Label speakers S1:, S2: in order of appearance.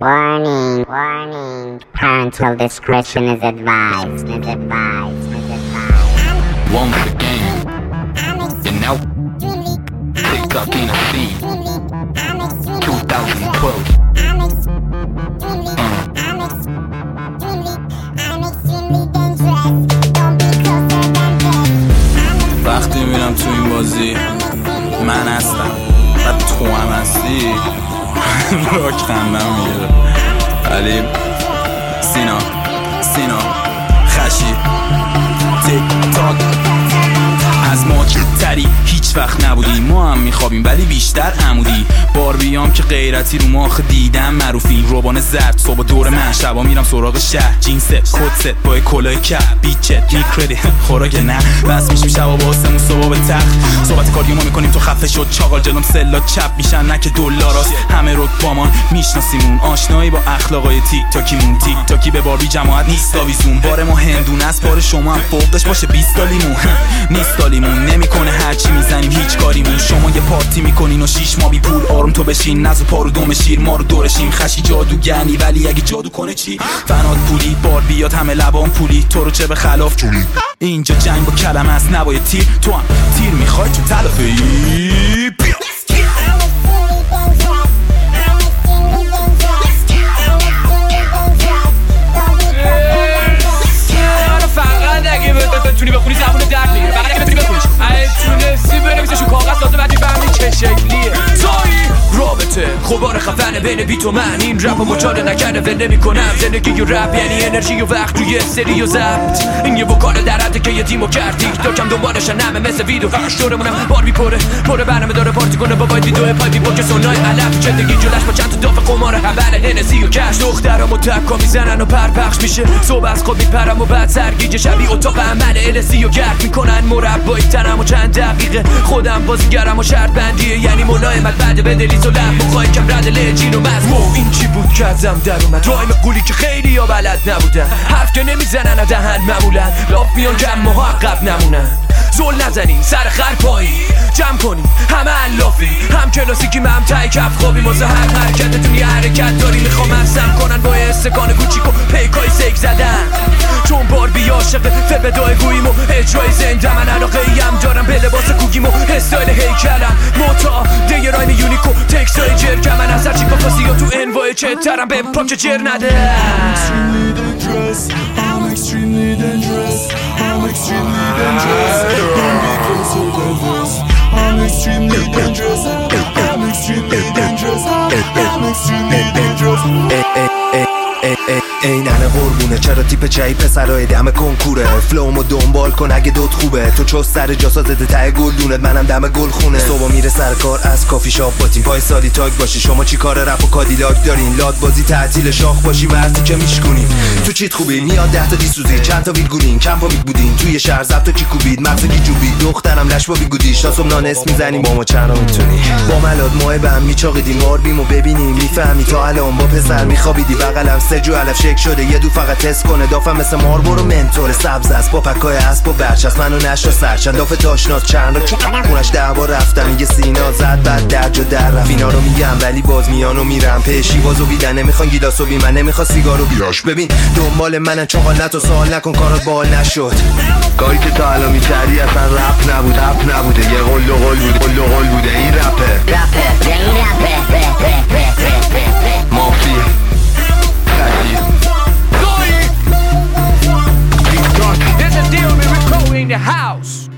S1: Warning, warning. Parental discretion is advised.
S2: Once again, and now TikTok in a scene. 2012. وقتی میرم تو این بازی من هستم و تو هم هستی راک خندم میگیره. ولی سینا خشی تیک تاک از ما تری هیچ وقت نبودی. ما هم میخوابیم ولی بیشتر عمودی. باربیام که غیرتی رو ماخ دیدم معروفی. روبان زرد صبح دور من شبا میرم سراغ شهر. جینست کتست با کلاه کپ بیچت میکردی خوراک نه بس میشیم شبا با آسمون صبح به تخت. صحبت کاردیو ما میکنیم تو خفه شد چاقال جلوم سلا چپ میشن نه که دلاراست. همه رو بامان میشناسیمون آشنایی با اخلاقای تیک تاکیمون. تیک تاکی به باربی جماعت نیست آویزون. بار ما هندونه است بار شما هم فوقش باشه 20 سالیمون نیست سالیمون. نمیکنه هرچی میزنیم هیچ کاریمون. شما یه پارتی میکنین و 6 ماه بی پول آروم تو بشین نزو پارو دوم شیر ما رو دورشیم. خشی جادوگرنی ولی اگه جادو کنه چی؟ فنات پولی بار بیاد همه لبان پولی. تو رو چه به خلاف جولی اینجا جنگ با کلمه است نباید تیر. تو هم تیر میخوای تو تلافه ای بیا
S3: فقط اگه بتونی بخونی زبون درد میگیره. فقط اگه بتونی بخونیش اگه تونستی بنویسش رو کاغذ لازم بعدی فهمی چه شکلیه. توی رابطه خبار خفنه بین بیت و من. این رپ و مچاله نکرده ونده میکنم. زندگی و رپ یعنی انرژی و وقت توی سری و ضبط. این یه وکال در حده که یه تیمو کرد تیک تاکم دنبالشن همه مثل ویدو. دورمونم بار بیپره برنامه داره پارتی کنه با باید ویدیو پای بیبا که سونای علف. زندگی جلش با چند تا داف قمار حبل هنسی و کش. دخترامو تکا میزنن و پرپخش میشه. صبح از خواب میپرم و بعد سرگیجه شبیه اتاق عمل السی و گرد میکنن مربایی تنم و چند دقیقه خودم بازیگرم و شرط بندیه. یعنی ملایمت بعد به دلیز و لب بخوای کم رد لجین و مزمو. این چی بود که ازم در اومد رایم قولی که خیلی یا بلد نبودن. حرف که نمیزنن از دهن معمولا لاف میان که محقق نمونن. زل نزنین سر خر پایی جمع کنین همه علافی. هم کلاسیکی هم تای کف خوابیم واسه هر حرکتتون یه حرکت داری. میخوام افسم کنن با استکان کوچیک و پیکای سیک زدن. چون باربی عاشق فبدای گوییم و اجرای زنده. من علاقه ایم دارم به لباس کوگیم و استایل هیکلم. موتا دیگه رایم یونیکو تکسای جرگم. من از هرچی کافاسی ها تو انوای چه ترم به پاک جر نده.
S4: I'm extremely dangerous. I'm extremely dangerous. Don't be closer than this. I'm extremely dangerous. I'm extremely dangerous. I'm extremely dangerous. ای ننه قربونه چرا تیپ چایی پسرای دم کنکوره. فلومو دنبال کن اگه دوت خوبه. تو چوست سر جاسازت ته گلدونت منم دم گل خونه. صبح میره سر کار از کافی شاپ با تیم پای سالی تاگ باشی. شما چی کار رپ و کادیلاک دارین؟ لاد بازی تعطیل شاخ باشی مرتی که میشکنین. تو چیت خوبی میاد 10 تا دیسوزی چند تا ویلگولین کمپا میبودین. توی شهر زبط و کی کوبید مغز کی جوبید. دخترم لش با بیگودیش تا صبح نانس میزنیم. با ما چرا میتونی با ملاد ماه به هم میچاقیدیم. ماربیمو ببینیم میفهمی تا الان با پسر میخوابیدی. بغلم سجو علف شک شده یه دو فقط تست کنه. دافم مثل ماربور و منتور سبز است با پکای اسب و برچسب. منو نشتا سرچند داف تاشناس چند رو خونش 10 بار رفتم. میگه سینا زد بعد درج و در رفت. اینا رو میگم ولی باز میانو میرم پیشی بازو بیدن. نمیخوان گیلاسو بی من نمیخواد سیگارو بیاش. ببین دنبال منن چاقال نتو سوال نکن کارات باحال نشد. کاری که تا الان میکردی اصلا رپ نبود. رپ نبوده یه قل و قل بود. قل و قل بوده این رپه. مافی
S3: There's a deal with Rico in the house.